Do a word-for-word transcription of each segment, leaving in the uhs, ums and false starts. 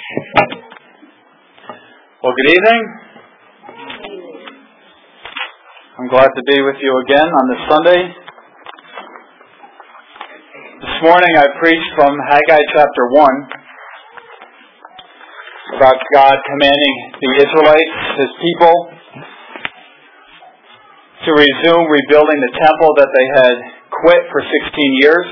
Well, good evening. I'm glad to be with you again on this Sunday. This morning I preached from Haggai chapter one about God commanding the Israelites, His people, to resume rebuilding the temple that they had quit for sixteen years.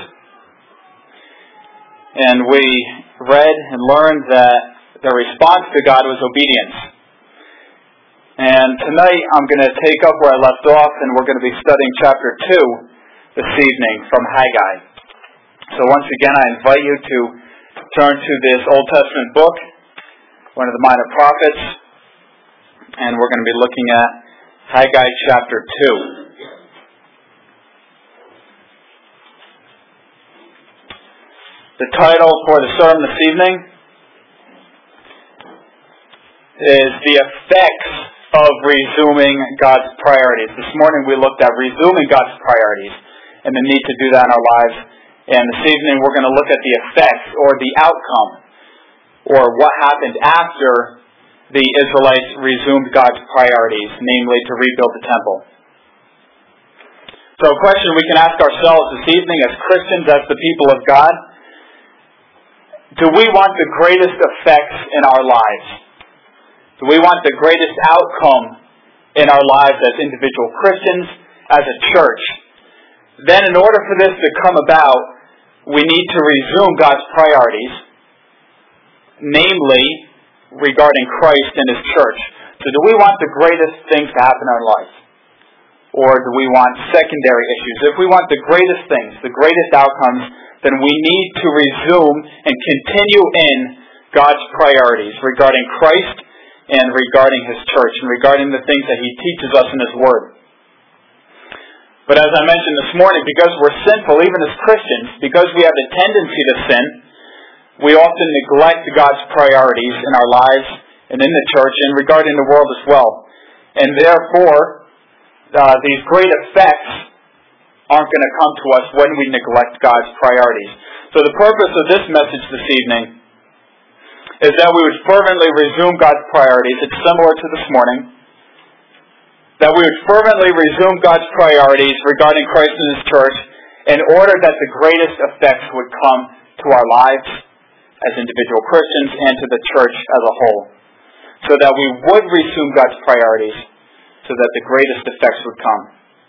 And we read and learned that the response to God was obedience. And tonight I'm going to take up where I left off, and we're going to be studying chapter two this evening from Haggai. So once again, I invite you to turn to this Old Testament book, one of the minor prophets, and we're going to be looking at Haggai chapter two. The title for the sermon this evening is The Effects of Resuming God's Priorities. This morning we looked at resuming God's priorities and the need to do that in our lives. And this evening we're going to look at the effects or the outcome, or what happened after the Israelites resumed God's priorities, namely to rebuild the temple. So a question we can ask ourselves this evening as Christians, as the people of God: do we want the greatest effects in our lives? Do we want the greatest outcome in our lives as individual Christians, as a church? Then in order for this to come about, we need to resume God's priorities, namely regarding Christ and His church. So do we want the greatest things to happen in our life? Or do we want secondary issues? If we want the greatest things, the greatest outcomes, then we need to resume and continue in God's priorities regarding Christ and regarding His church and regarding the things that He teaches us in His Word. But as I mentioned this morning, because we're sinful, even as Christians, because we have a tendency to sin, we often neglect God's priorities in our lives and in the church and regarding the world as well. And therefore, uh, these great effects aren't going to come to us when we neglect God's priorities. So the purpose of this message this evening is that we would fervently resume God's priorities. It's similar to this morning. That we would fervently resume God's priorities regarding Christ and His church in order that the greatest effects would come to our lives as individual Christians and to the church as a whole. So that we would resume God's priorities so that the greatest effects would come.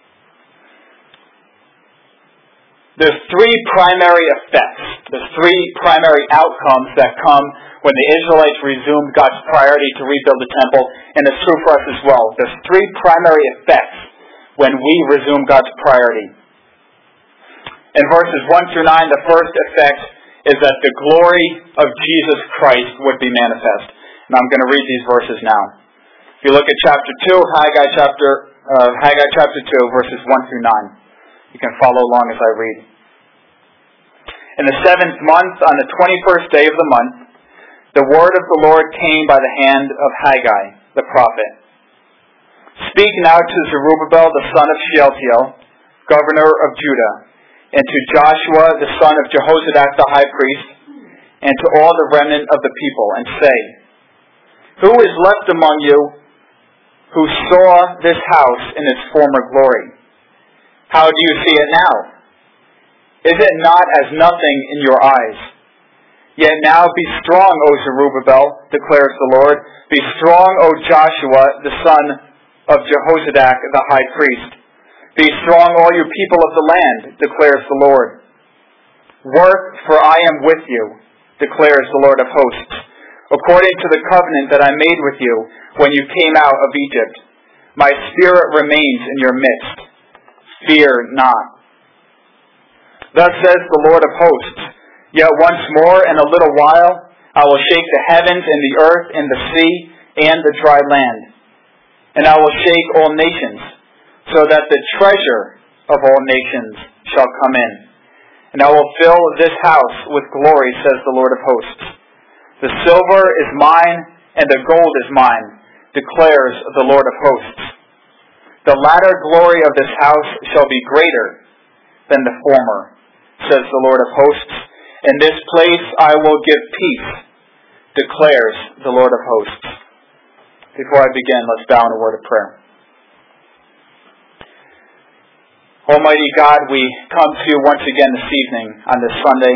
There's three primary effects, there's three primary outcomes that come when the Israelites resumed God's priority to rebuild the temple, and it's true for us as well. There's three primary effects when we resume God's priority. In verses one through nine, the first effect is that the glory of Jesus Christ would be manifest. And I'm going to read these verses now. If you look at chapter two, Haggai chapter, uh, Haggai chapter two, verses one through nine. You can follow along as I read. In the seventh month, on the twenty-first day of the month, the word of the Lord came by the hand of Haggai, the prophet. Speak now to Zerubbabel, the son of Shealtiel, governor of Judah, and to Joshua, the son of Jehozadak, the high priest, and to all the remnant of the people, and say, who is left among you who saw this house in its former glory? How do you see it now? Is it not as nothing in your eyes? Yet now be strong, O Zerubbabel, declares the Lord. Be strong, O Joshua, the son of Jehozadak, the high priest. Be strong, all you people of the land, declares the Lord. Work, for I am with you, declares the Lord of hosts, according to the covenant that I made with you when you came out of Egypt. My spirit remains in your midst. Fear not. Thus says the Lord of hosts, yet once more in a little while I will shake the heavens and the earth and the sea and the dry land. And I will shake all nations, so that the treasure of all nations shall come in. And I will fill this house with glory, says the Lord of hosts. The silver is mine and the gold is mine, declares the Lord of hosts. The latter glory of this house shall be greater than the former, says the Lord of hosts. In this place I will give peace, declares the Lord of hosts. Before I begin, let's bow in a word of prayer. Almighty God, we come to you once again this evening on this Sunday,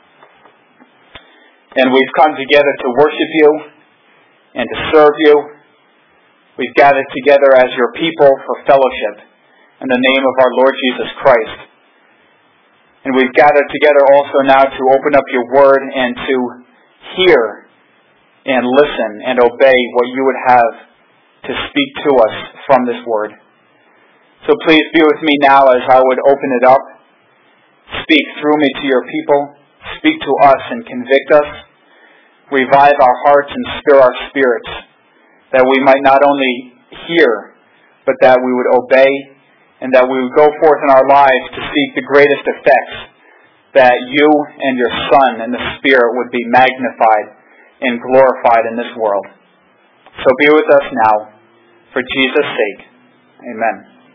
and we've come together to worship you and to serve you. We've gathered together as your people for fellowship in the name of our Lord Jesus Christ. And we've gathered together also now to open up your word and to hear and listen and obey what you would have to speak to us from this word. So please be with me now as I would open it up. Speak through me to your people. Speak to us and convict us. Revive our hearts and stir our spirits, that we might not only hear, but that we would obey, and that we would go forth in our lives to seek the greatest effects, that you and your Son and the Spirit would be magnified and glorified in this world. So be with us now, for Jesus' sake. Amen.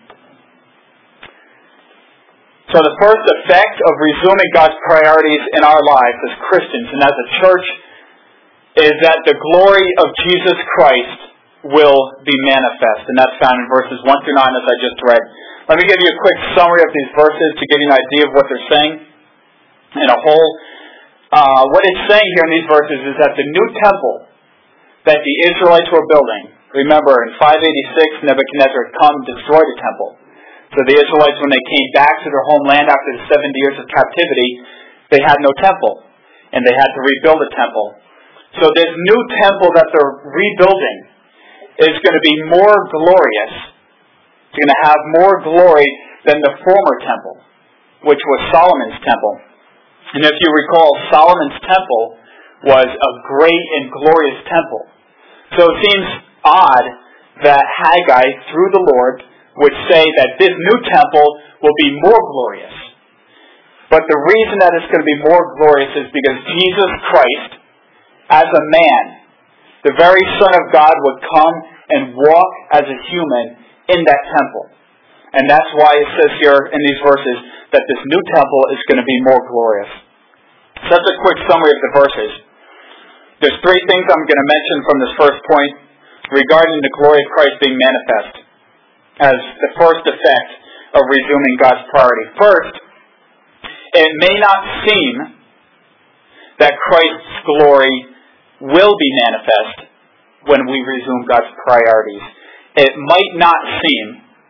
So the first effect of resuming God's priorities in our lives as Christians and as a church is that the glory of Jesus Christ will be manifest. And that's found in verses one through nine as I just read. Let me give you a quick summary of these verses to give you an idea of what they're saying. In a whole, uh, what it's saying here in these verses is that the new temple that the Israelites were building, remember in five eighty-six Nebuchadnezzar had come and destroyed the temple. So the Israelites, when they came back to their homeland after the seventy years of captivity, they had no temple, and they had to rebuild a temple. So this new temple that they're rebuilding is going to be more glorious. It's going to have more glory than the former temple, which was Solomon's temple. And if you recall, Solomon's temple was a great and glorious temple. So it seems odd that Haggai, through the Lord, would say that this new temple will be more glorious. But the reason that it's going to be more glorious is because Jesus Christ, as a man, the very Son of God, would come and walk as a human in that temple. And that's why it says here in these verses that this new temple is going to be more glorious. So that's a quick summary of the verses. There's three things I'm going to mention from this first point regarding the glory of Christ being manifest as the first effect of resuming God's priority. First, it may not seem that Christ's glory will be manifest when we resume God's priorities. It might not seem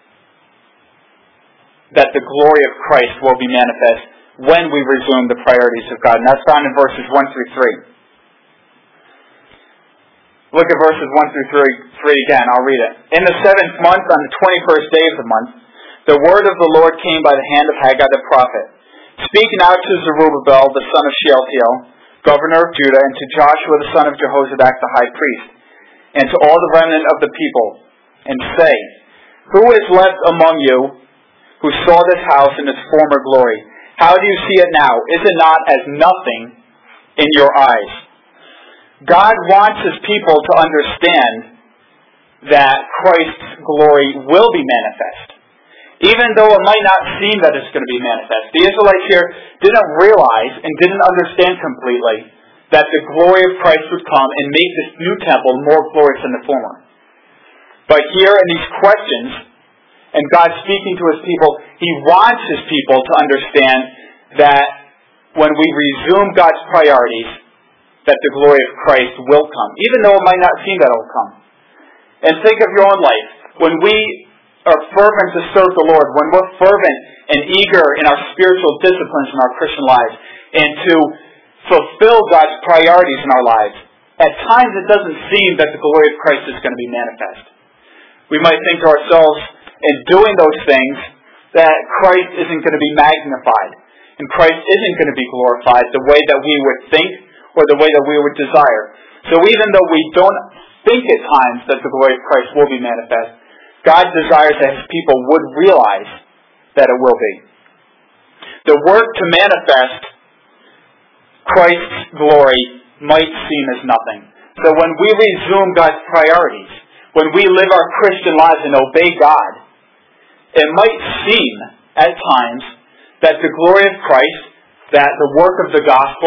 that the glory of Christ will be manifest when we resume the priorities of God. And that's found in verses one through three. Look at verses one through three again. I'll read it. In the seventh month, on the twenty-first day of the month, the word of the Lord came by the hand of Haggai the prophet. Speak now to Zerubbabel, the son of Shealtiel, governor of Judah, and to Joshua, the son of Jehozadak, the high priest, and to all the remnant of the people, and say, Who is left among you who saw this house in its former glory? How do you see it now? Is it not as nothing in your eyes? God wants His people to understand that Christ's glory will be manifest, even though it might not seem that it's going to be manifest. The Israelites here didn't realize and didn't understand completely that the glory of Christ would come and make this new temple more glorious than the former. But here in these questions, and God speaking to His people, He wants His people to understand that when we resume God's priorities, that the glory of Christ will come, even though it might not seem that it will come. And think of your own life. When we are fervent to serve the Lord, when we're fervent and eager in our spiritual disciplines in our Christian lives, and to fulfill God's priorities in our lives, at times it doesn't seem that the glory of Christ is going to be manifest. We might think to ourselves, in doing those things, that Christ isn't going to be magnified, and Christ isn't going to be glorified the way that we would think or the way that we would desire. So even though we don't think at times that the glory of Christ will be manifest, God desires that His people would realize that it will be. The work to manifest Christ's glory might seem as nothing. So when we resume God's priorities, when we live our Christian lives and obey God, it might seem at times that the glory of Christ, that the work of the gospel,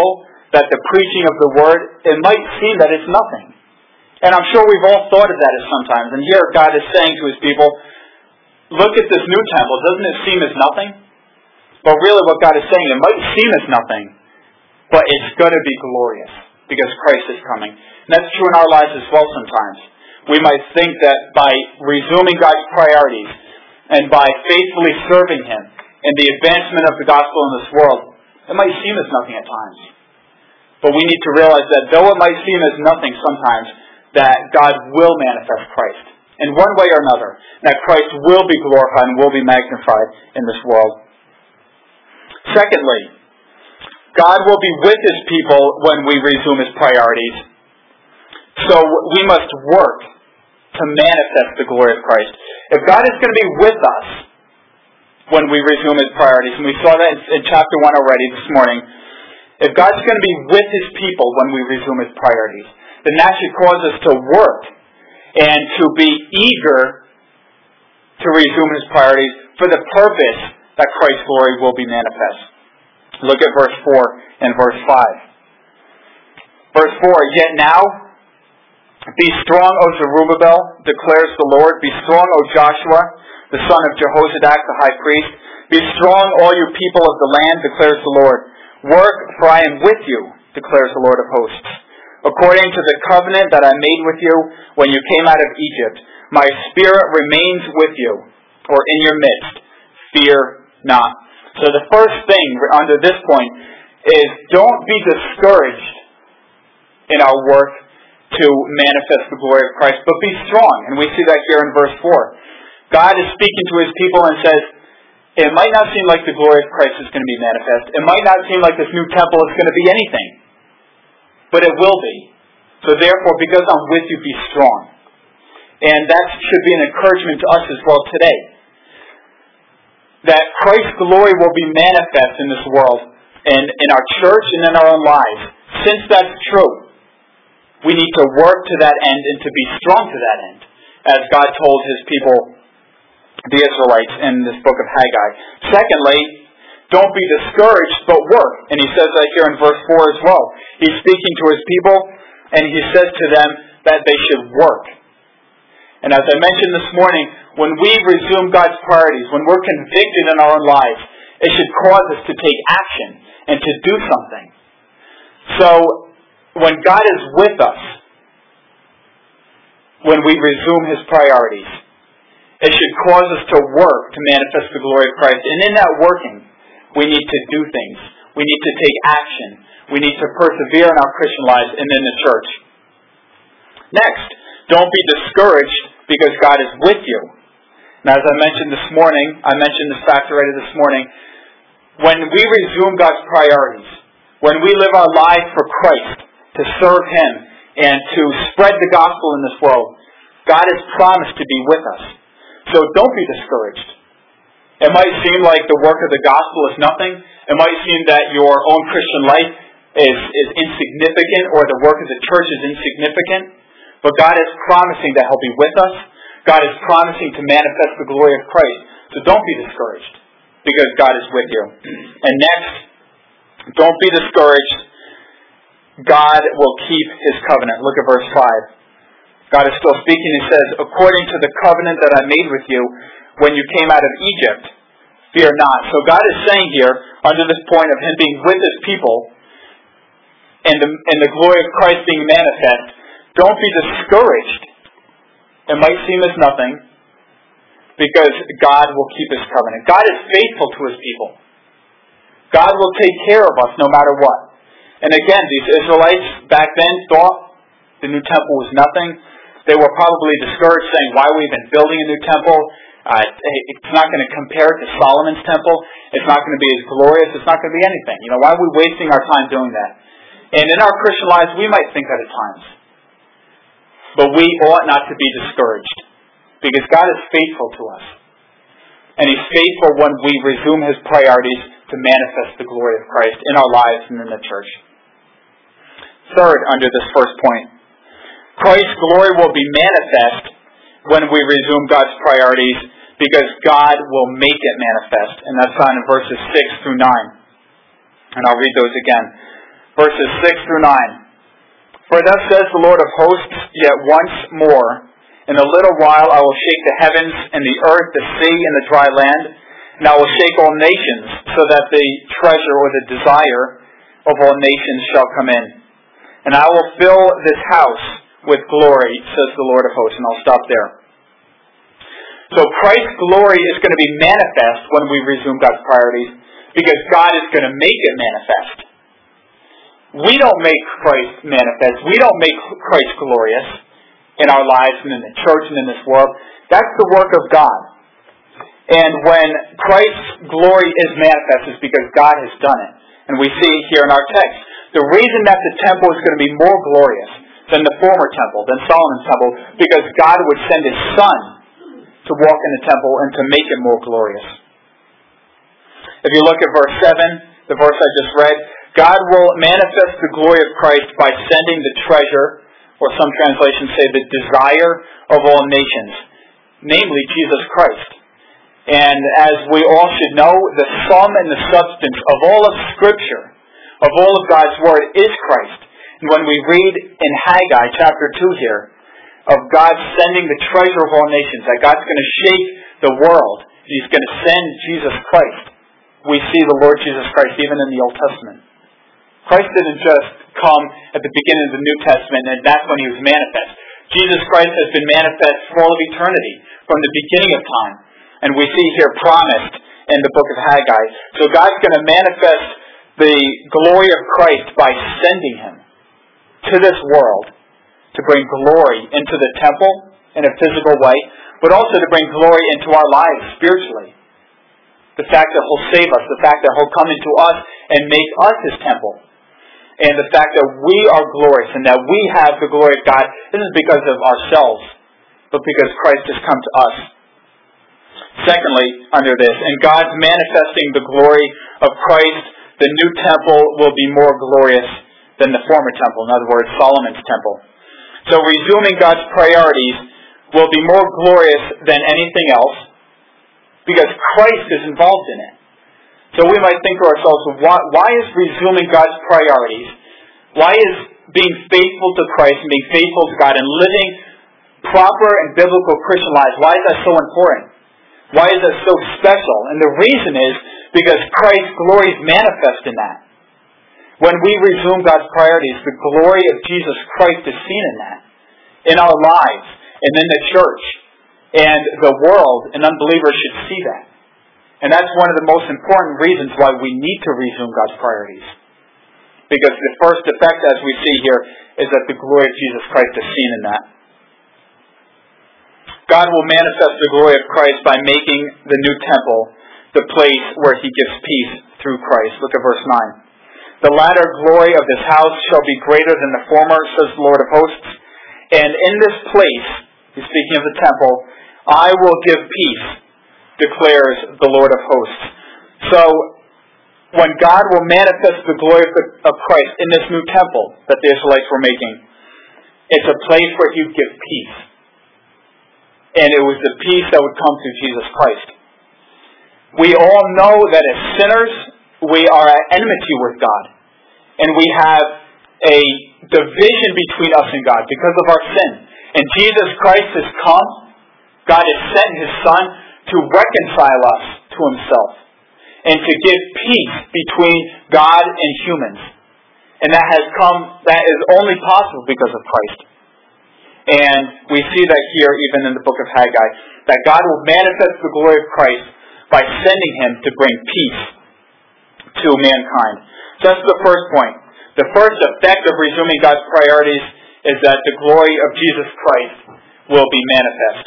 that the preaching of the Word, it might seem that it's nothing. And I'm sure we've all thought of that at sometimes. And here God is saying to His people, look at this new temple. Doesn't it seem as nothing? But really what God is saying, it might seem as nothing, but it's going to be glorious because Christ is coming. And that's true in our lives as well sometimes. We might think that by resuming God's priorities and by faithfully serving Him in the advancement of the gospel in this world, it might seem as nothing at times. But we need to realize that though it might seem as nothing sometimes, that God will manifest Christ in one way or another. That Christ will be glorified and will be magnified in this world. Secondly, God will be with His people when we resume His priorities. So we must work to manifest the glory of Christ. If God is going to be with us when we resume His priorities, and we saw that in chapter one already this morning, if God's going to be with His people when we resume His priorities, then that should cause us to work and to be eager to resume His priorities for the purpose that Christ's glory will be manifest. Look at verse four and verse five. Verse four, yet now, be strong, O Zerubbabel, declares the Lord. Be strong, O Joshua, the son of Jehozadak, the high priest. Be strong, all you people of the land, declares the Lord. Work, for I am with you, declares the Lord of hosts. According to the covenant that I made with you when you came out of Egypt, my spirit remains with you, or in your midst. Fear not. So the first thing under this point is don't be discouraged in our work to manifest the glory of Christ, but be strong. And we see that here in verse four. God is speaking to His people and says, it might not seem like the glory of Christ is going to be manifest. It might not seem like this new temple is going to be anything. But it will be. So therefore, because I'm with you, be strong. And that should be an encouragement to us as well today. That Christ's glory will be manifest in this world, and in our church and in our own lives. Since that's true, we need to work to that end and to be strong to that end, as God told His people, the Israelites, in this book of Haggai. Secondly, don't be discouraged, but work. And He says that here in verse four as well. He's speaking to His people, and He says to them that they should work. And as I mentioned this morning, when we resume God's priorities, when we're convicted in our own lives, it should cause us to take action and to do something. So, when God is with us, when we resume His priorities, it should cause us to work to manifest the glory of Christ. And in that working, we need to do things. We need to take action. We need to persevere in our Christian lives and in the church. Next, don't be discouraged because God is with you. Now, as I mentioned this morning, I mentioned this fact already this morning, when we resume God's priorities, when we live our life for Christ, to serve Him, and to spread the gospel in this world, God has promised to be with us. So don't be discouraged. It might seem like the work of the gospel is nothing. It might seem that your own Christian life is, is insignificant, or the work of the church is insignificant. But God is promising that He'll be with us. God is promising to manifest the glory of Christ. So don't be discouraged, because God is with you. And next, don't be discouraged. God will keep His covenant. Look at verse five. God is still speaking. He says, according to the covenant that I made with you when you came out of Egypt, fear not. So God is saying here, under this point of Him being with His people, and the, and the glory of Christ being manifest, don't be discouraged. It might seem as nothing, because God will keep His covenant. God is faithful to His people. God will take care of us no matter what. And again, these Israelites back then thought the new temple was nothing. They were probably discouraged, saying, why are we even building a new temple? Uh, it's not going to compare to Solomon's temple. It's not going to be as glorious. It's not going to be anything. You know, why are we wasting our time doing that? And in our Christian lives, we might think that at times. But we ought not to be discouraged, because God is faithful to us. And He's faithful when we resume His priorities to manifest the glory of Christ in our lives and in the church. Third, under this first point, Christ's glory will be manifest when we resume God's priorities, because God will make it manifest. And that's found in verses six through nine. And I'll read those again. verses six through nine. For thus says the Lord of hosts, yet once more, in a little while I will shake the heavens and the earth, the sea, and the dry land, and I will shake all nations, so that the treasure or the desire of all nations shall come in. And I will fill this house with glory, says the Lord of hosts. And I'll stop there. So Christ's glory is going to be manifest when we resume God's priorities, because God is going to make it manifest. We don't make Christ manifest. We don't make Christ glorious in our lives and in the church and in this world. That's the work of God. And when Christ's glory is manifest, it's because God has done it. And we see it here in our text. The reason that the temple is going to be more glorious than the former temple, than Solomon's temple, because God would send His Son to walk in the temple and to make it more glorious. If you look at verse seven, the verse I just read, God will manifest the glory of Christ by sending the treasure, or some translations say the desire of all nations, namely Jesus Christ. And as we all should know, the sum and the substance of all of Scripture, of all of God's Word, is Christ. And when we read in Haggai chapter two here, of God sending the treasure of all nations, that God's going to shake the world, and He's going to send Jesus Christ, we see the Lord Jesus Christ even in the Old Testament. Christ didn't just come at the beginning of the New Testament and that's when He was manifest. Jesus Christ has been manifest for all of eternity, from the beginning of time. And we see here promised in the book of Haggai. So God's going to manifest the glory of Christ by sending Him to this world to bring glory into the temple in a physical way, but also to bring glory into our lives spiritually. The fact that He'll save us, the fact that He'll come into us and make us His temple. And the fact that we are glorious and that we have the glory of God isn't because of ourselves, but because Christ has come to us. Secondly, under this, in God's manifesting the glory of Christ, the new temple will be more glorious than the former temple. In other words, Solomon's temple. So resuming God's priorities will be more glorious than anything else because Christ is involved in it. So we might think to ourselves, why, why is resuming God's priorities, why is being faithful to Christ and being faithful to God and living proper and biblical Christian lives, why is that so important? Why is that so special? And the reason is because Christ's glory is manifest in that. When we resume God's priorities, the glory of Jesus Christ is seen in that, in our lives, and in the church, and the world, and unbelievers should see that. And that's one of the most important reasons why we need to resume God's priorities. Because the first effect, as we see here, is that the glory of Jesus Christ is seen in that. God will manifest the glory of Christ by making the new temple the place where He gives peace through Christ. Look at verse nine. The latter glory of this house shall be greater than the former, says the Lord of hosts. And in this place, He's speaking of the temple, I will give peace, declares the Lord of hosts. So, when God will manifest the glory of, the, of Christ in this new temple that the Israelites were making, it's a place where He would give peace. And it was the peace that would come through Jesus Christ. We all know that as sinners, we are at enmity with God. And we have a division between us and God because of our sin. And Jesus Christ has come. God has sent His Son to reconcile us to Himself. And to give peace between God and humans. And that has come, that is only possible because of Christ. And we see that here even in the book of Haggai, that God will manifest the glory of Christ by sending Him to bring peace to mankind. So that's the first point. The first effect of resuming God's priorities is that the glory of Jesus Christ will be manifest.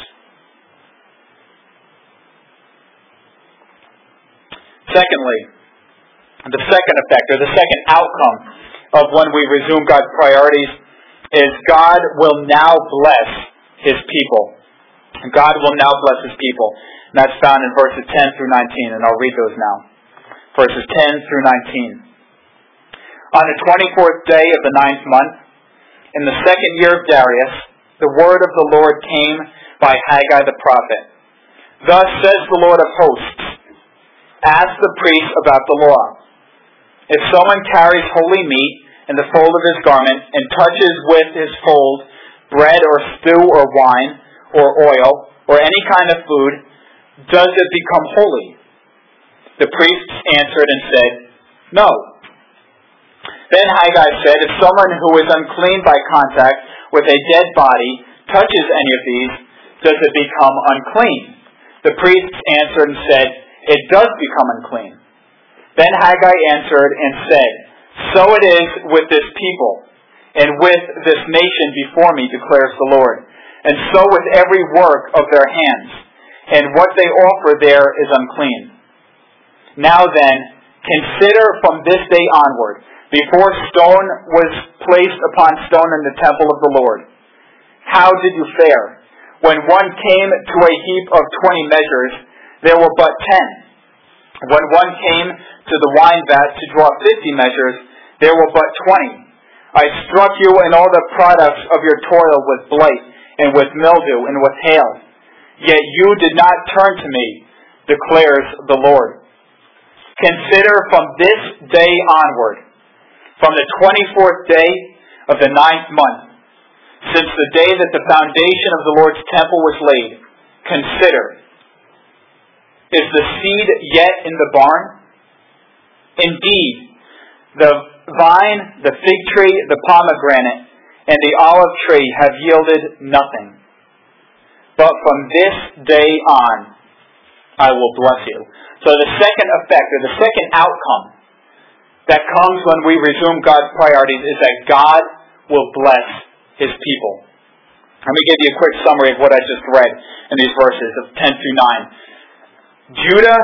Secondly, the second effect, or the second outcome of when we resume God's priorities is God will now bless His people. God will now bless His people. And that's found in verses ten through nineteen, and I'll read those now. Verses ten through nineteen. On the twenty-fourth day of the ninth month, in the second year of Darius, the word of the Lord came by Haggai the prophet. Thus says the Lord of hosts, ask the priests about the law. If someone carries holy meat in the fold of his garment, and touches with his fold bread or stew or wine or oil or any kind of food, does it become holy? The priests answered and said, no. Then Haggai said, if someone who is unclean by contact with a dead body touches any of these, does it become unclean? The priests answered and said, it does become unclean. Then Haggai answered and said, so it is with this people, and with this nation before me, declares the Lord, and so with every work of their hands, and what they offer there is unclean. Now then, consider from this day onward, before stone was placed upon stone in the temple of the Lord, how did you fare? When one came to a heap of twenty measures, there were but ten. When one came to the wine vat to draw fifty measures, there were but twenty. I struck you in all the products of your toil with blight, and with mildew, and with hail. Yet you did not turn to me, declares the Lord. Consider from this day onward, from the twenty-fourth day of the ninth month, since the day that the foundation of the Lord's temple was laid, consider, is the seed yet in the barn? Indeed, the vine, the fig tree, the pomegranate, and the olive tree have yielded nothing. But from this day on, I will bless you. So the second effect, or the second outcome that comes when we resume God's priorities is that God will bless His people. Let me give you a quick summary of what I just read in these verses of ten through nine. Judah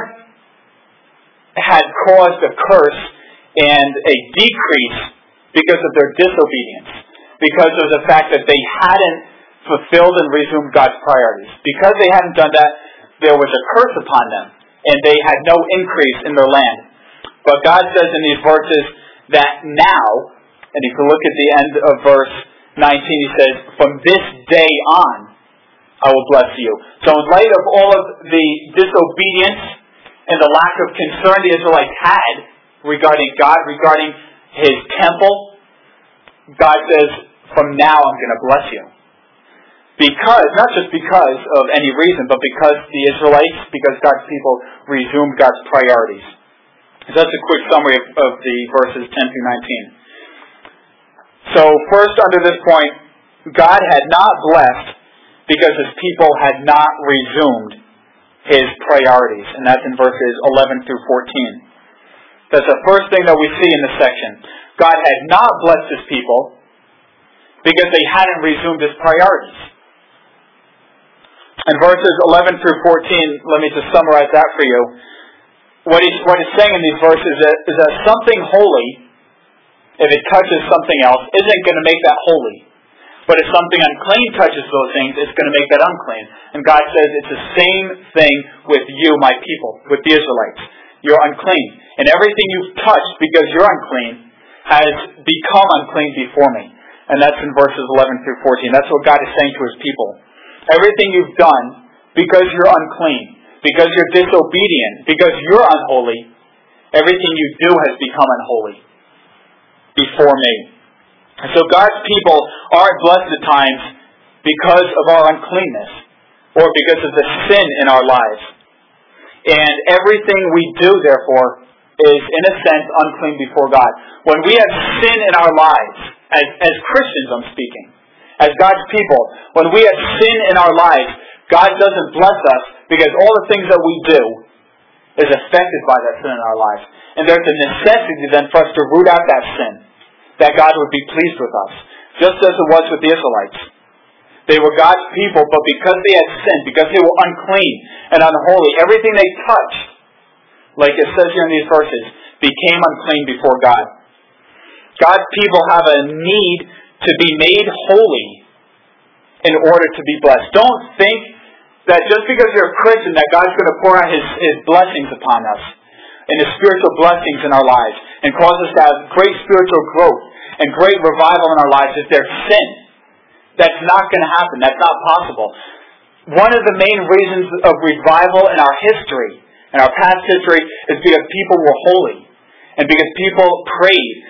had caused a curse and a decrease because of their disobedience, because of the fact that they hadn't fulfilled and resumed God's priorities. Because they hadn't done that, there was a curse upon them, and they had no increase in their land. But God says in these verses that now, and if you look at the end of verse nineteen, He says, from this day on, I will bless you. So in light of all of the disobedience and the lack of concern the Israelites had regarding God, regarding His temple, God says, from now I'm going to bless you. Because, not just because of any reason, but because the Israelites, because God's people resumed God's priorities. So that's a quick summary of, of the verses ten through nineteen. So first, under this point, God had not blessed because His people had not resumed His priorities. And that's in verses eleven through fourteen. That's the first thing that we see in this section. God had not blessed His people because they hadn't resumed His priorities. In verses eleven through fourteen, let me just summarize that for you. What he's, what he's saying in these verses is that, is that something holy, if it touches something else, isn't going to make that holy. But if something unclean touches those things, it's going to make that unclean. And God says it's the same thing with you, my people, with the Israelites. You're unclean. And everything you've touched because you're unclean has become unclean before me. And that's in verses eleven through fourteen. That's what God is saying to His people. Everything you've done because you're unclean, because you're disobedient, because you're unholy, everything you do has become unholy before me. And so God's people aren't blessed at times because of our uncleanness or because of the sin in our lives. And everything we do, therefore, is in a sense unclean before God. When we have sin in our lives, as, as Christians I'm speaking, as God's people, when we have sin in our lives, God doesn't bless us because all the things that we do is affected by that sin in our lives. And there's a necessity then for us to root out that sin, that God would be pleased with us, just as it was with the Israelites. They were God's people, but because they had sinned, because they were unclean and unholy, everything they touched, like it says here in these verses, became unclean before God. God's people have a need to be made holy in order to be blessed. Don't think that just because you're a Christian that God's going to pour out His, His blessings upon us and His spiritual blessings in our lives and cause us to have great spiritual growth and great revival in our lives if there's sin. That's not going to happen. That's not possible. One of the main reasons of revival in our history, in our past history, is because people were holy and because people prayed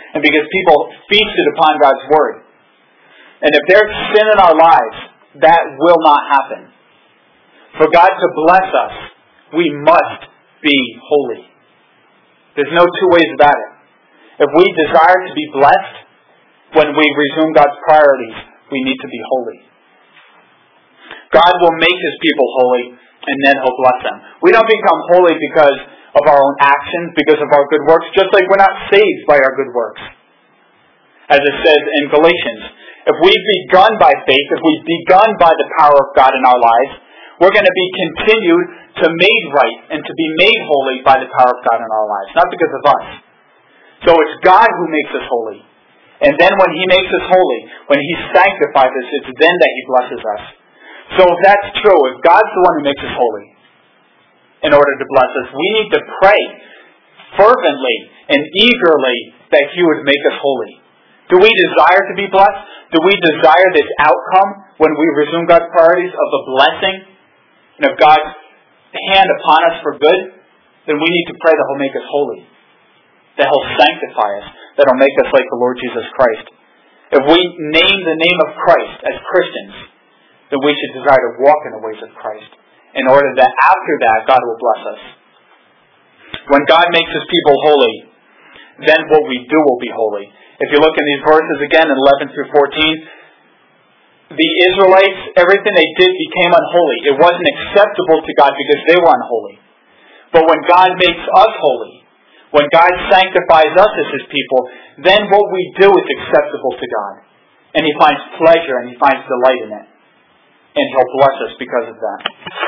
and because people feasted upon God's Word. And if there's sin in our lives, that will not happen. For God to bless us, we must be holy. There's no two ways about it. If we desire to be blessed, when we resume God's priorities, we need to be holy. God will make His people holy, and then He'll bless them. We don't become holy because of our own actions, because of our good works, just like we're not saved by our good works. As it says in Galatians, if we've begun by faith, if we've begun by the power of God in our lives, we're going to be continued to made right and to be made holy by the power of God in our lives, not because of us. So it's God who makes us holy. And then when He makes us holy, when He sanctifies us, it's then that He blesses us. So if that's true, if God's the one who makes us holy in order to bless us, we need to pray fervently and eagerly that He would make us holy. Do we desire to be blessed? Do we desire this outcome when we resume God's priorities of the blessing and of God's hand upon us for good? Then we need to pray that He'll make us holy, that He'll sanctify us, that He'll make us like the Lord Jesus Christ. If we name the name of Christ as Christians, then we should desire to walk in the ways of Christ, in order that after that, God will bless us. When God makes His people holy, then what we do will be holy. If you look in these verses again, in eleven through fourteen, the Israelites, everything they did became unholy. It wasn't acceptable to God because they were unholy. But when God makes us holy, when God sanctifies us as His people, then what we do is acceptable to God. And He finds pleasure and He finds delight in it. And He'll bless us because of that.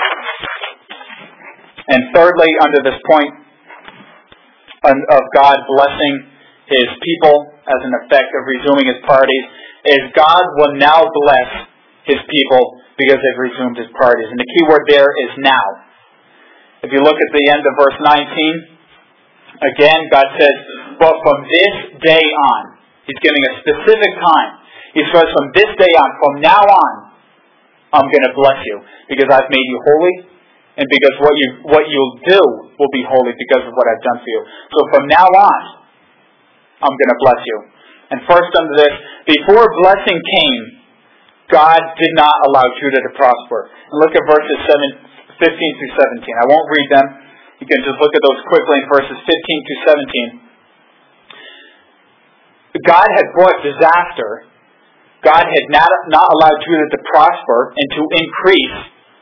And thirdly, under this point of God blessing His people as an effect of resuming His priorities, is God will now bless His people because they've resumed His priorities. And the key word there is now. If you look at the end of verse nineteen, again, God says, but from this day on, He's giving a specific time. He says, from this day on, from now on, I'm going to bless you because I've made you holy, and because what you what you'll do will be holy because of what I've done for you. So from now on, I'm going to bless you. And first under this, before blessing came, God did not allow Judah to prosper. And look at verses fifteen through seventeen. I won't read them. You can just look at those quickly in verses fifteen through seventeen. God had brought disaster. God had not, not allowed Judah to prosper and to increase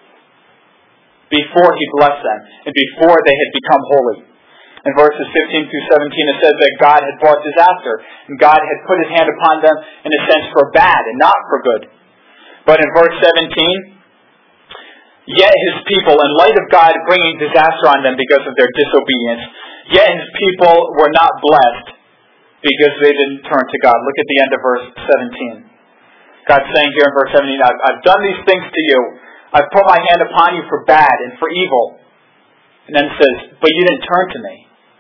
before He blessed them and before they had become holy. In verses fifteen through seventeen, it says that God had brought disaster, and God had put His hand upon them in a sense for bad and not for good. But in verse seventeen, yet His people, in light of God bringing disaster on them because of their disobedience, yet His people were not blessed because they didn't turn to God. Look at the end of verse seventeen. God's saying here in verse seventeen, I've, I've done these things to you. I've put my hand upon you for bad and for evil. And then it says, but you didn't turn to me.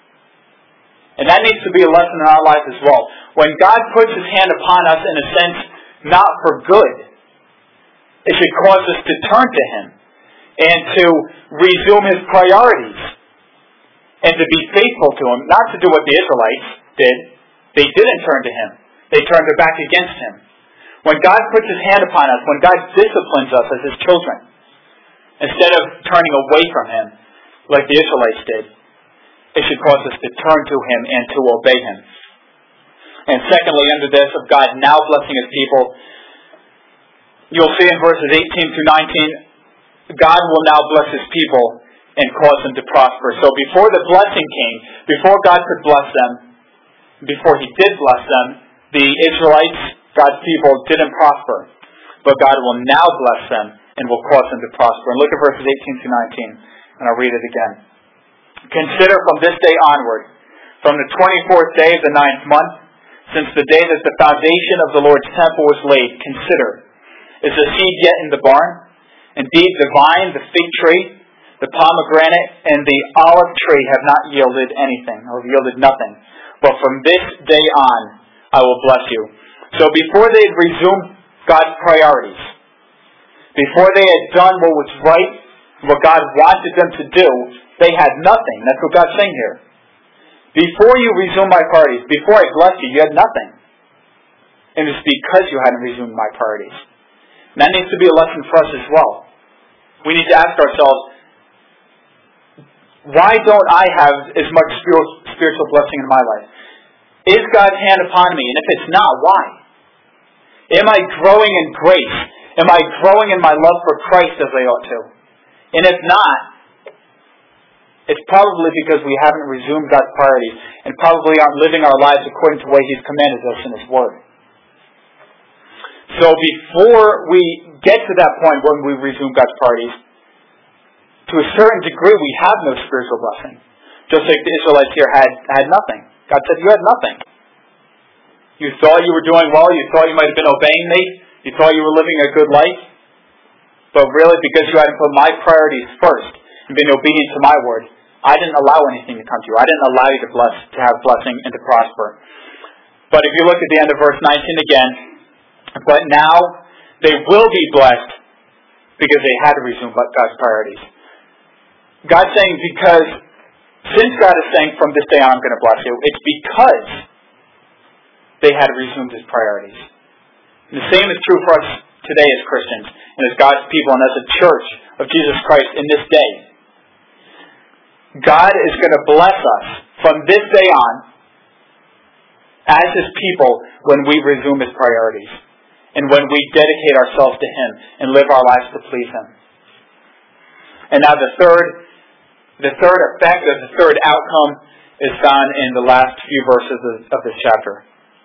And that needs to be a lesson in our life as well. When God puts His hand upon us, in a sense, not for good, it should cause us to turn to Him and to resume His priorities and to be faithful to Him, not to do what the Israelites did. They didn't turn to Him. They turned their back against Him. When God puts His hand upon us, when God disciplines us as His children, instead of turning away from Him like the Israelites did, it should cause us to turn to Him and to obey Him. And secondly, under this of God now blessing His people, you'll see in verses eighteen through nineteen, God will now bless His people and cause them to prosper. So before the blessing came, before God could bless them, before He did bless them, the Israelites, God's people, didn't prosper. But God will now bless them and will cause them to prosper. And look at verses eighteen through nineteen, and I'll read it again. Consider from this day onward, from the twenty-fourth day of the ninth month, since the day that the foundation of the Lord's temple was laid, consider, is the seed yet in the barn? Indeed, the vine, the fig tree, the pomegranate, and the olive tree have not yielded anything, or yielded nothing. But from this day on, I will bless you. So before they had resumed God's priorities, before they had done what was right, what God wanted them to do, they had nothing. That's what God's saying here. Before you resumed my priorities, before I blessed you, you had nothing. And it's because you hadn't resumed my priorities. And that needs to be a lesson for us as well. We need to ask ourselves, why don't I have as much spiritual blessing in my life? Is God's hand upon me? And if it's not, why? Am I growing in grace? Am I growing in my love for Christ as I ought to? And if not, it's probably because we haven't resumed God's priorities and probably aren't living our lives according to the way He's commanded us in His Word. So before we get to that point when we resume God's priorities, to a certain degree we have no spiritual blessing. Just like the Israelites here had, had nothing. God said, you had nothing. You thought you were doing well, you thought you might have been obeying me, you thought you were living a good life, but really because you hadn't put my priorities first and been obedient to my word, I didn't allow anything to come to you. I didn't allow you to bless, to have blessing and to prosper. But if you look at the end of verse nineteen again, but now they will be blessed because they had to resume God's priorities. God's saying because, since God is saying from this day on I'm going to bless you, it's because they had resumed His priorities. And the same is true for us today as Christians and as God's people and as a church of Jesus Christ in this day. God is going to bless us from this day on as His people when we resume His priorities and when we dedicate ourselves to Him and live our lives to please Him. And now the third, the third effect, or the third outcome is found in the last few verses of, of this chapter.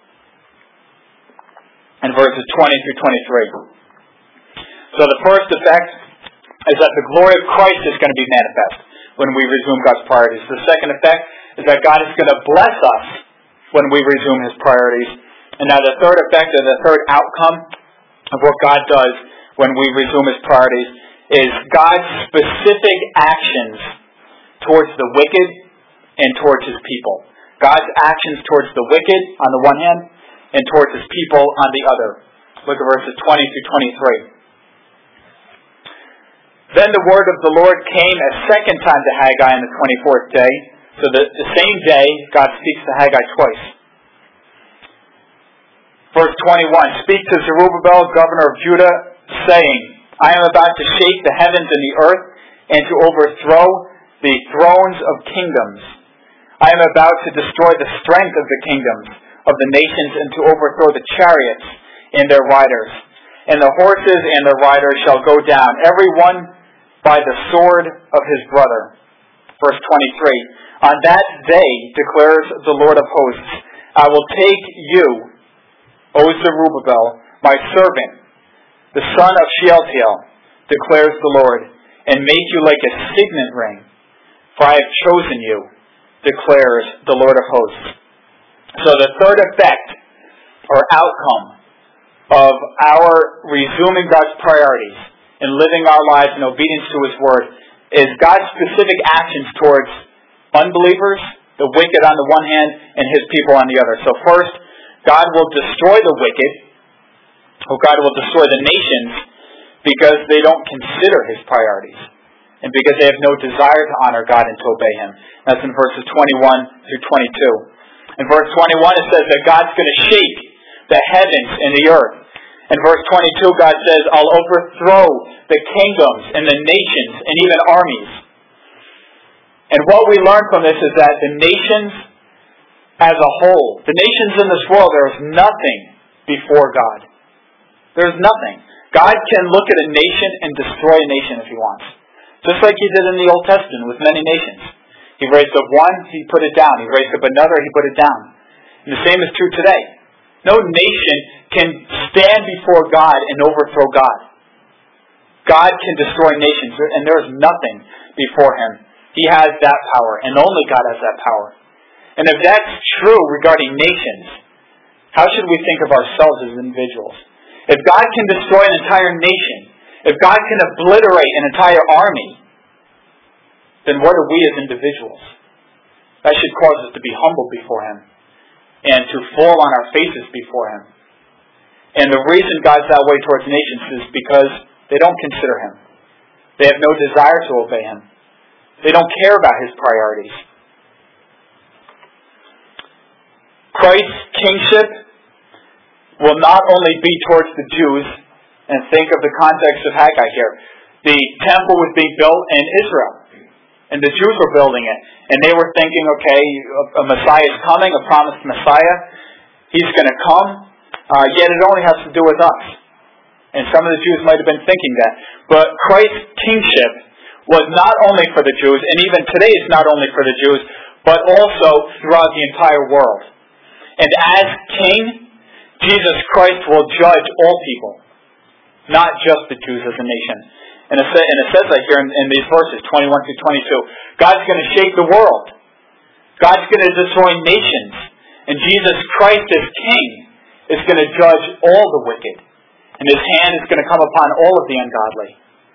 In verses twenty through twenty-three. So the first effect is that the glory of Christ is going to be manifest when we resume God's priorities. The second effect is that God is going to bless us when we resume His priorities. And now the third effect, or the third outcome of what God does when we resume His priorities is God's specific actions towards the wicked and towards His people. God's actions towards the wicked on the one hand and towards His people on the other. Look at verses twenty through twenty-three. Then the word of the Lord came a second time to Haggai on the twenty-fourth day. So the, the same day, God speaks to Haggai twice. Verse twenty-one, Speak to Zerubbabel, governor of Judah, saying, I am about to shake the heavens and the earth, and to overthrow the thrones of kingdoms. I am about to destroy the strength of the kingdoms of the nations, and to overthrow the chariots and their riders. And the horses and their riders shall go down, every one by the sword of his brother. Verse twenty-three, On that day, declares the Lord of hosts, I will take you, O Zerubbabel, my servant, the son of Shealtiel, declares the Lord, and make you like a signet ring, for I have chosen you, declares the Lord of hosts. So the third effect, or outcome, of our resuming God's priorities and living our lives in obedience to His Word is God's specific actions towards unbelievers, the wicked on the one hand, and His people on the other. So first, God will destroy the wicked, or God will destroy the nations, because they don't consider His priorities, and because they have no desire to honor God and to obey Him. That's in verses twenty-one through twenty-two. In verse twenty-one it says that God's going to shake the heavens and the earth. In verse twenty-two God says, I'll overthrow the kingdoms and the nations and even armies. And what we learn from this is that the nations as a whole, the nations in this world, there is nothing before God. There's nothing. God can look at a nation and destroy a nation if He wants. Just like He did in the Old Testament with many nations. He raised up one, He put it down. He raised up another, He put it down. And the same is true today. No nation can stand before God and overthrow God. God can destroy nations, and there is nothing before Him. He has that power, and only God has that power. And if that's true regarding nations, how should we think of ourselves as individuals? If God can destroy an entire nation, if God can obliterate an entire army, then what are we as individuals? That should cause us to be humble before Him and to fall on our faces before Him. And the reason God's that way towards nations is because they don't consider Him. They have no desire to obey Him. They don't care about His priorities. Christ's kingship will not only be towards the Jews, and think of the context of Haggai here. The temple was being built in Israel, and the Jews were building it. And they were thinking, okay, a Messiah is coming, a promised Messiah. He's going to come, uh, yet it only has to do with us. And some of the Jews might have been thinking that. But Christ's kingship was not only for the Jews, and even today it's not only for the Jews, but also throughout the entire world. And as King, Jesus Christ will judge all people, not just the Jews as a nation. And it, and it says that here in, in these verses, twenty-one through twenty-two. God's going to shake the world. God's going to destroy nations. And Jesus Christ as King is going to judge all the wicked. And His hand is going to come upon all of the ungodly.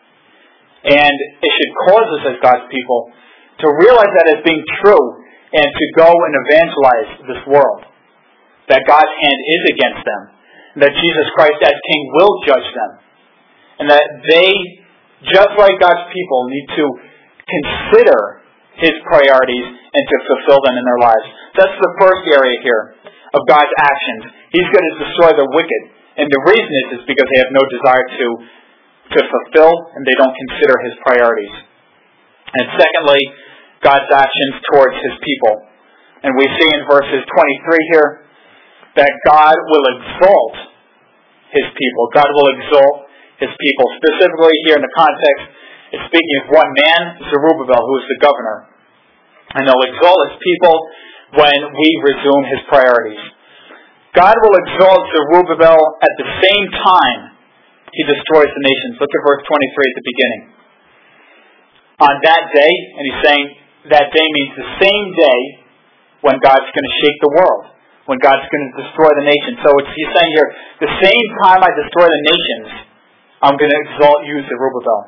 And it should cause us as God's people to realize that as being true and to go and evangelize this world. That God's hand is against them. And that Jesus Christ as King will judge them. And that they, just like God's people, need to consider His priorities and to fulfill them in their lives. That's the first area here of God's actions. He's going to destroy the wicked. And the reason is, is because they have no desire to, to fulfill and they don't consider His priorities. And secondly, God's actions towards His people. And we see in verses twenty-three here that God will exalt His people. God will exalt His people. Specifically here in the context, it's speaking of one man, Zerubbabel, who is the governor. And He'll exalt His people when we resume His priorities. God will exalt Zerubbabel at the same time He destroys the nations. Look at verse twenty-three at the beginning. On that day, and He's saying that day means the same day when God's going to shake the world, when God's going to destroy the nations. So it's, He's saying here, the same time I destroy the nations, I'm going to exalt you, Zerubbabel.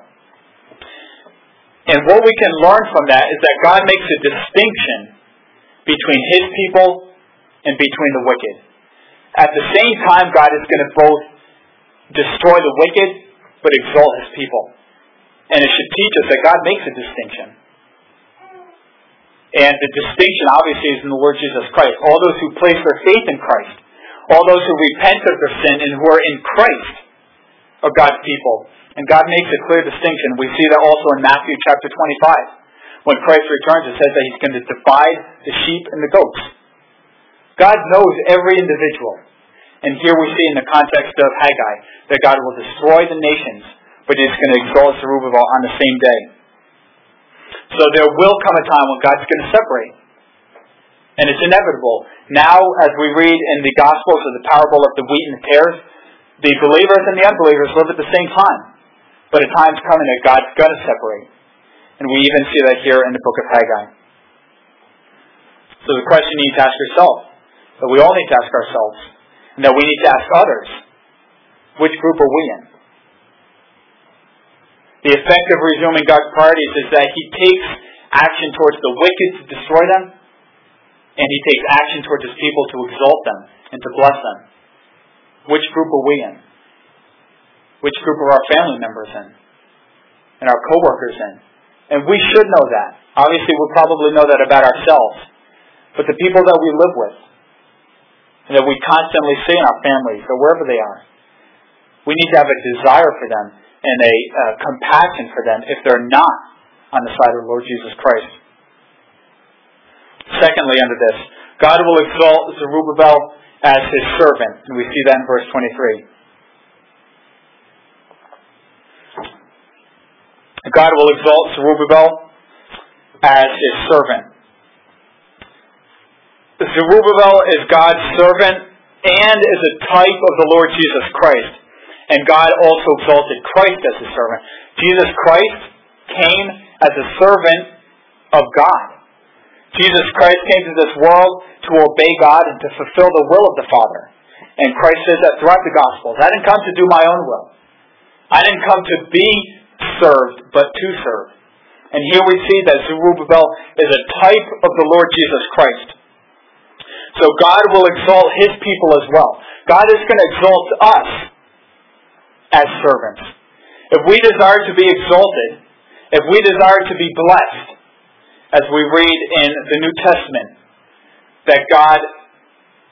And what we can learn from that is that God makes a distinction between His people and between the wicked. At the same time, God is going to both destroy the wicked, but exalt His people. And it should teach us that God makes a distinction. And the distinction, obviously, is in the Lord Jesus Christ. All those who place their faith in Christ, all those who repent of their sin and who are in Christ, are God's people. And God makes a clear distinction. We see that also in Matthew chapter twenty-five. When Christ returns, it says that He's going to divide the sheep and the goats. God knows every individual. And here we see in the context of Haggai that God will destroy the nations, but He's going to exalt Zerubbabel on the same day. So there will come a time when God's going to separate. And it's inevitable. Now, as we read in the Gospels of the parable of the wheat and the tares, the believers and the unbelievers live at the same time. But a time's coming that God's going to separate. And we even see that here in the book of Haggai. So the question you need to ask yourself, that we all need to ask ourselves, and that we need to ask others, which group are we in? The effect of resuming God's priorities is that He takes action towards the wicked to destroy them, and He takes action towards His people to exalt them and to bless them. Which group are we in? Which group are our family members in? And our co-workers in? And we should know that. Obviously, we probably know that about ourselves. But the people that we live with, and that we constantly see in our families, or wherever they are, we need to have a desire for them and a uh, compassion for them if they're not on the side of the Lord Jesus Christ. Secondly, under this, God will exalt Zerubbabel as His servant. And we see that in verse twenty-three. God will exalt Zerubbabel as His servant. Zerubbabel is God's servant and is a type of the Lord Jesus Christ. And God also exalted Christ as His servant. Jesus Christ came as a servant of God. Jesus Christ came to this world to obey God and to fulfill the will of the Father. And Christ says that throughout the Gospels. I didn't come to do my own will. I didn't come to be served, but to serve. And here we see that Zerubbabel is a type of the Lord Jesus Christ. So God will exalt His people as well. God is going to exalt us as servants. If we desire to be exalted, if we desire to be blessed, as we read in the New Testament, that God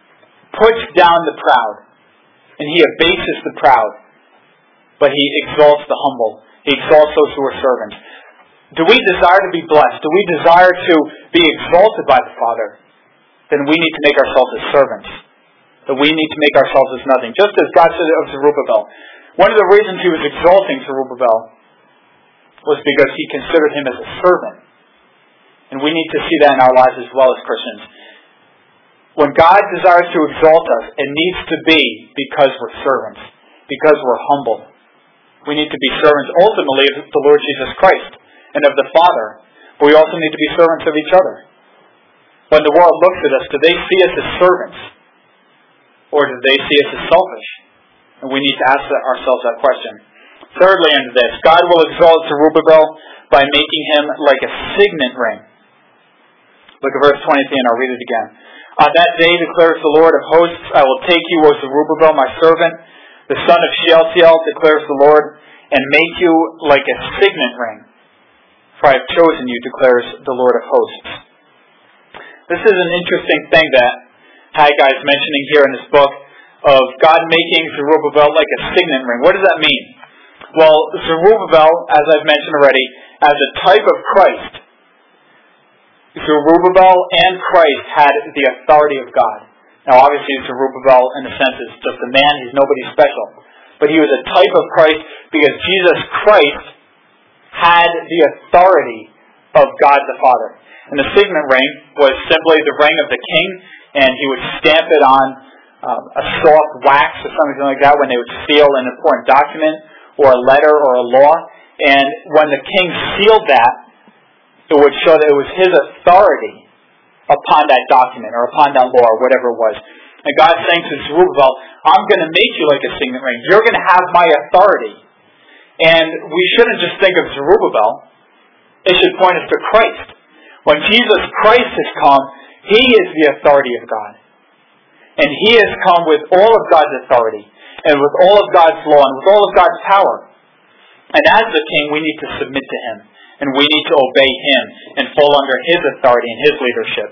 puts down the proud, and he abases the proud, but he exalts the humble. He exalts those who are servants. Do we desire to be blessed? Do we desire to be exalted by the Father? Then we need to make ourselves as servants. That we need to make ourselves as nothing. Just as God said of Zerubbabel. One of the reasons he was exalting Zerubbabel was because he considered him as a servant. And we need to see that in our lives as well as Christians. When God desires to exalt us, it needs to be because we're servants. Because we're humble. We need to be servants ultimately of the Lord Jesus Christ and of the Father. But we also need to be servants of each other. When the world looks at us, do they see us as servants? Or do they see us as selfish? And we need to ask ourselves that question. Thirdly, under this, God will exalt Zerubbabel by making him like a signet ring. Look at verse twenty-three, and I'll read it again. On that day, declares the Lord of hosts, I will take you, O Zerubbabel, my servant, the son of Shealtiel, declares the Lord, and make you like a signet ring. For I have chosen you, declares the Lord of hosts. This is an interesting thing that Haggai is mentioning here in this book of God making Zerubbabel like a signet ring. What does that mean? Well, Zerubbabel, as I've mentioned already, as a type of Christ, Zerubbabel and Christ had the authority of God. Now obviously Zerubbabel in a sense is just a man, he's nobody special. But he was a type of Christ because Jesus Christ had the authority of God the Father. And the signet ring was simply the ring of the king, and he would stamp it on um, a soft wax or something like that when they would seal an important document or a letter or a law. And when the king sealed that, it would show that it was his authority upon that document or upon that law or whatever it was. And God's saying to Zerubbabel, I'm going to make you like a signet ring. You're going to have my authority. And we shouldn't just think of Zerubbabel. It should point us to Christ. When Jesus Christ has come, he is the authority of God. And he has come with all of God's authority and with all of God's law and with all of God's power. And as the king, we need to submit to him. And we need to obey him and fall under his authority and his leadership.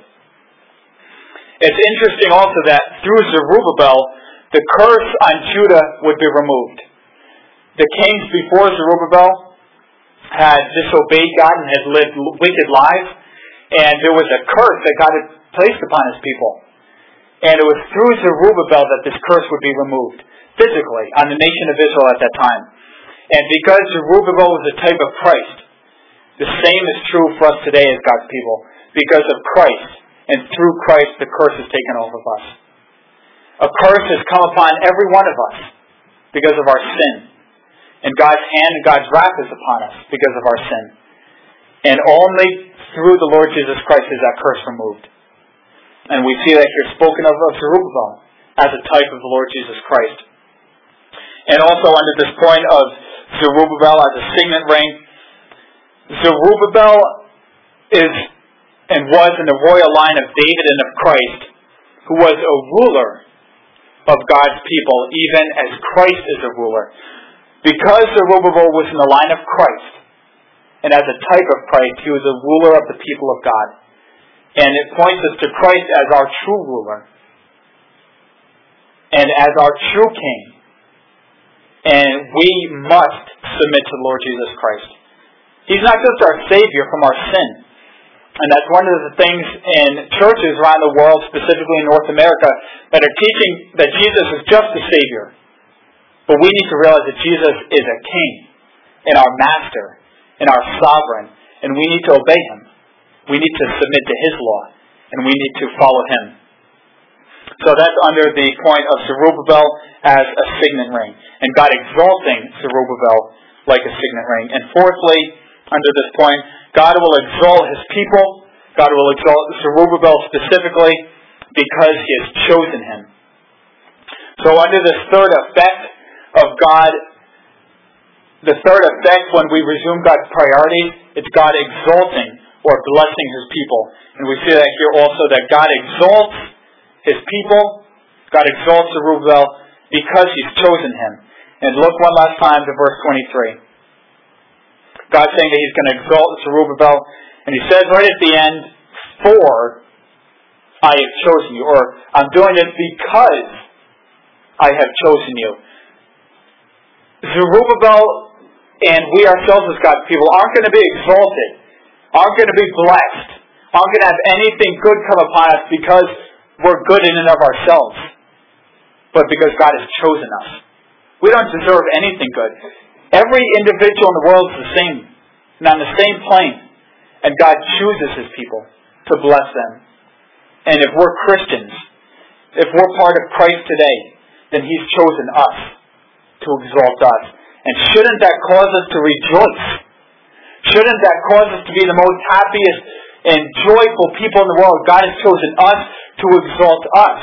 It's interesting also that through Zerubbabel, the curse on Judah would be removed. The kings before Zerubbabel had disobeyed God and had lived wicked lives. And there was a curse that God had placed upon his people. And it was through Zerubbabel that this curse would be removed, physically, on the nation of Israel at that time. And because Zerubbabel was a type of Christ, the same is true for us today as God's people. Because of Christ, and through Christ, the curse is taken off of us. A curse has come upon every one of us because of our sin. And God's hand and God's wrath is upon us because of our sin. And only through the Lord Jesus Christ is that curse removed. And we see that here spoken of of Zerubbabel as a type of the Lord Jesus Christ. And also under this point of Zerubbabel as a signet ring, Zerubbabel is and was in the royal line of David and of Christ, who was a ruler of God's people, even as Christ is a ruler. Because Zerubbabel was in the line of Christ, and as a type of Christ, he was a ruler of the people of God. And it points us to Christ as our true ruler, and as our true king. And we must submit to the Lord Jesus Christ. He's not just our Savior from our sin. And that's one of the things in churches around the world, specifically in North America, that are teaching that Jesus is just a Savior. But we need to realize that Jesus is a King, and our Master, and our Sovereign, and we need to obey Him. We need to submit to His law, and we need to follow Him. So that's under the point of Zerubbabel as a signet ring, and God exalting Zerubbabel like a signet ring. And fourthly, under this point, God will exalt His people. God will exalt Zerubbabel specifically because He has chosen him. So under this third effect of God, the third effect when we resume God's priorities, it's God exalting or blessing His people. And we see that here also, that God exalts His people, God exalts Zerubbabel because He's chosen him. And look one last time to verse twenty-three. God's saying that He's going to exalt Zerubbabel, and He says right at the end, for I have chosen you, or I'm doing it because I have chosen you. Zerubbabel and we ourselves as God's people aren't going to be exalted, aren't going to be blessed, aren't going to have anything good come upon us because we're good in and of ourselves, but because God has chosen us. We don't deserve anything good. Every individual in the world is the same, and on the same plane, and God chooses His people to bless them. And if we're Christians, if we're part of Christ today, then He's chosen us to exalt us. And shouldn't that cause us to rejoice? Shouldn't that cause us to be the most happiest and joyful people in the world? God has chosen us to exalt us.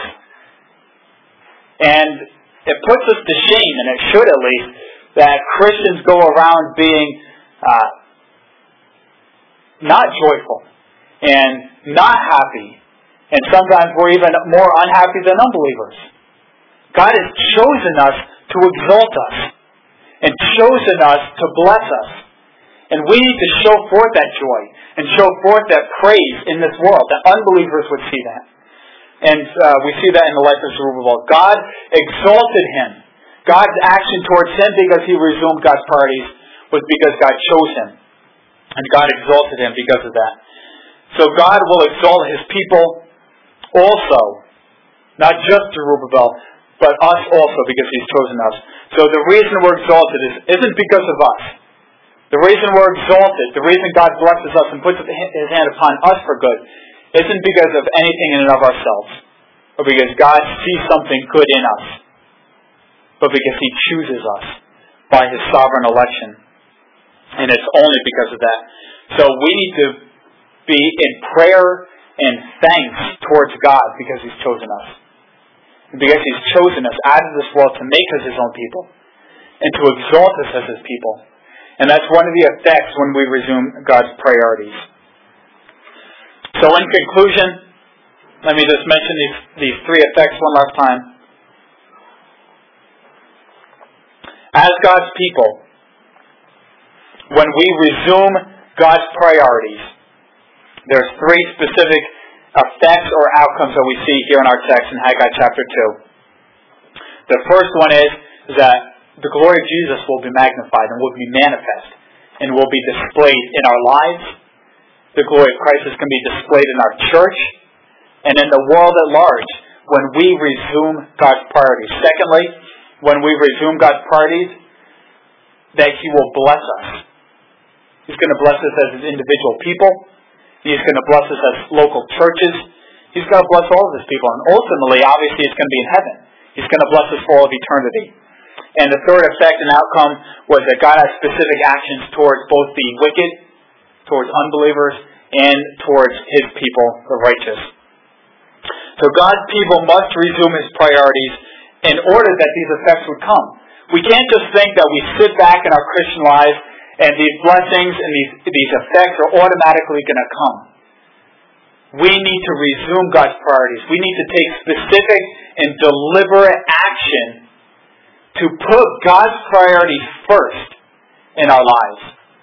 And it puts us to shame, and it should at least, that Christians go around being uh, not joyful and not happy. And sometimes we're even more unhappy than unbelievers. God has chosen us to exalt us and chosen us to bless us. And we need to show forth that joy and show forth that praise in this world, that unbelievers would see that. And uh, we see that in the life of Zerubbabel. God exalted him. God's action towards him because he resumed God's priorities was because God chose him. And God exalted him because of that. So God will exalt His people also, not just Zerubbabel, but us also because He's chosen us. So the reason we're exalted is, isn't because of us. The reason we're exalted, the reason God blesses us and puts His hand upon us for good, isn't because of anything in and of ourselves, or because God sees something good in us, but because He chooses us by His sovereign election. And it's only because of that. So we need to be in prayer and thanks towards God because He's chosen us. And because He's chosen us out of this world to make us His own people. And to exalt us as His people. And that's one of the effects when we resume God's priorities. So in conclusion, let me just mention these, these three effects one last time. As God's people, when we resume God's priorities, there's three specific effects or outcomes that we see here in our text in Haggai chapter two. The first one is, is that the glory of Jesus will be magnified and will be manifest and will be displayed in our lives. The glory of Christ is going to be displayed in our church and in the world at large when we resume God's priorities. Secondly, when we resume God's priorities, that He will bless us. He's going to bless us as His individual people. He's going to bless us as local churches. He's going to bless all of His people. And ultimately, obviously, it's going to be in heaven. He's going to bless us for all of eternity. And the third effect and outcome was that God has specific actions towards both the wicked, towards unbelievers, and towards His people, the righteous. So God's people must resume His priorities in order that these effects would come. We can't just think that we sit back in our Christian lives and these blessings and these, these effects are automatically going to come. We need to resume God's priorities. We need to take specific and deliberate action to put God's priorities first in our lives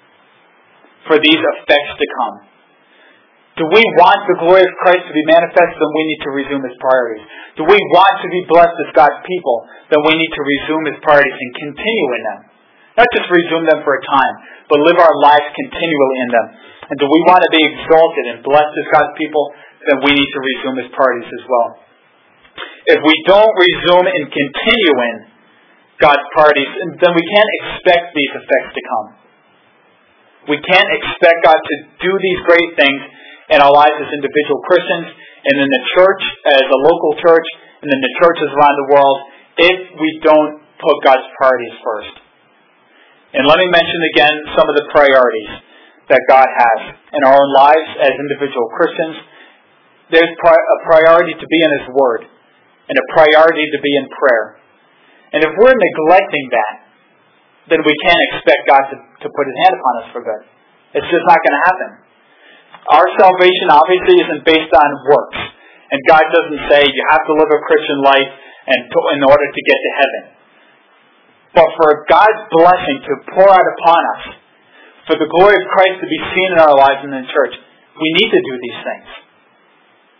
for these effects to come. Do we want the glory of Christ to be manifested? Then we need to resume His priorities. Do we want to be blessed as God's people? Then we need to resume His priorities and continue in them. Not just resume them for a time, but live our lives continually in them. And do we want to be exalted and blessed as God's people? Then we need to resume His priorities as well. If we don't resume and continue in God's priorities, then we can't expect these effects to come. We can't expect God to do these great things in our lives as individual Christians, and in the church, as a local church, and in the churches around the world, if we don't put God's priorities first. And let me mention again some of the priorities that God has in our own lives as individual Christians. There's a priority to be in His Word, and a priority to be in prayer. And if we're neglecting that, then we can't expect God to, to put His hand upon us for good. It's just not going to happen. Our salvation obviously isn't based on works. And God doesn't say you have to live a Christian life and to, in order to get to heaven. But for God's blessing to pour out upon us, for the glory of Christ to be seen in our lives and in the church, we need to do these things.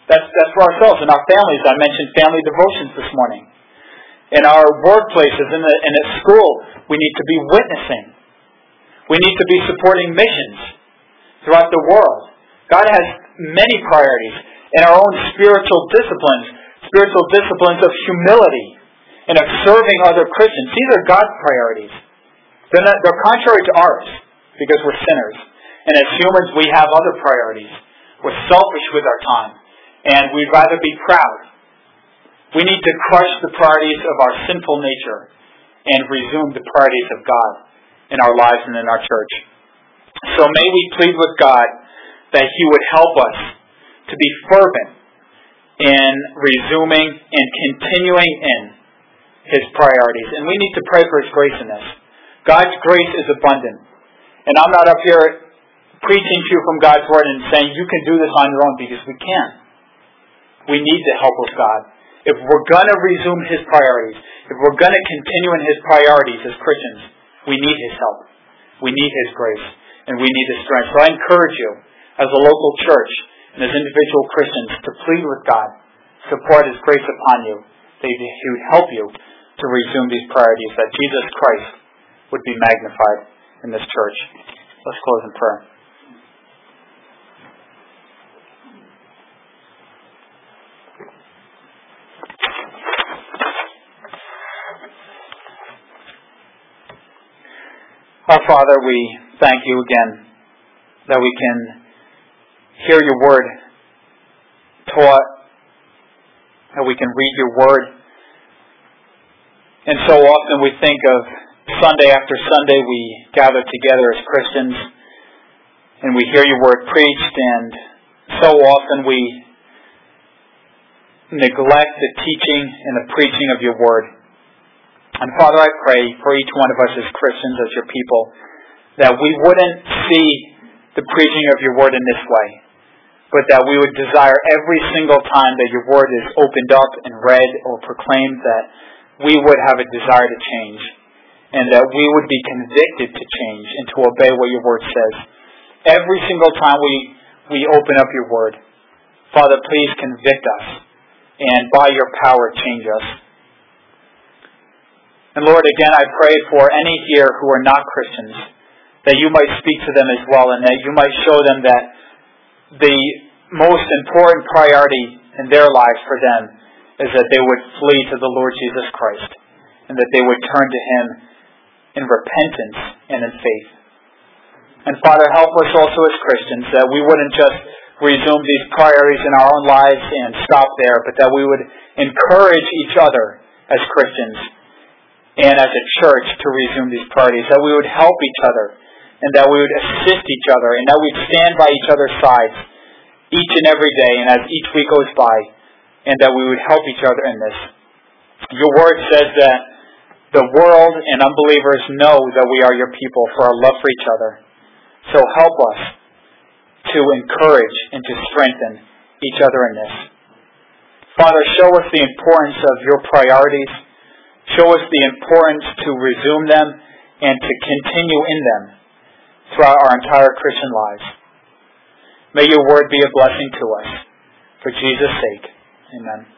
That's, that's for ourselves and our families. I mentioned family devotions this morning. In our workplaces, in, the, in at school, we need to be witnessing. We need to be supporting missions throughout the world. God has many priorities in our own spiritual disciplines, spiritual disciplines of humility and of serving other Christians. These are God's priorities. They're, not, they're contrary to ours because we're sinners. And as humans, we have other priorities. We're selfish with our time, and we'd rather be proud. We need to crush the priorities of our sinful nature and resume the priorities of God in our lives and in our church. So may we plead with God that He would help us to be fervent in resuming and continuing in His priorities. And we need to pray for His grace in this. God's grace is abundant. And I'm not up here preaching to you from God's Word and saying you can do this on your own, because we can't. We need the help of God. If we're going to resume His priorities, if we're going to continue in His priorities as Christians, we need His help. We need His grace. And we need His strength. So I encourage you, as a local church and as individual Christians, to plead with God, support His grace upon you, that He would help you to resume these priorities, that Jesus Christ would be magnified in this church. Let's close in prayer. Our Father, we thank you again that we can hear your word taught, that we can read your word. And so often we think of Sunday after Sunday we gather together as Christians and we hear your word preached, and so often we neglect the teaching and the preaching of your word. And Father, I pray for each one of us as Christians, as your people, that we wouldn't see the preaching of your word in this way, but that we would desire every single time that your word is opened up and read or proclaimed, that we would have a desire to change, and that we would be convicted to change and to obey what your word says. Every single time we, we open up your word, Father, please convict us, and by your power change us. And Lord, again, I pray for any here who are not Christians, that you might speak to them as well, and that you might show them that the most important priority in their lives for them is that they would flee to the Lord Jesus Christ, and that they would turn to Him in repentance and in faith. And Father, help us also as Christians, that we wouldn't just resume these priorities in our own lives and stop there, but that we would encourage each other as Christians and as a church to resume these priorities, that we would help each other, and that we would assist each other, and that we'd stand by each other's sides each and every day, and as each week goes by, and that we would help each other in this. Your word says that the world and unbelievers know that we are your people for our love for each other. So help us to encourage and to strengthen each other in this. Father, show us the importance of your priorities. Show us the importance to resume them and to continue in them throughout our entire Christian lives. May your word be a blessing to us. For Jesus' sake, amen.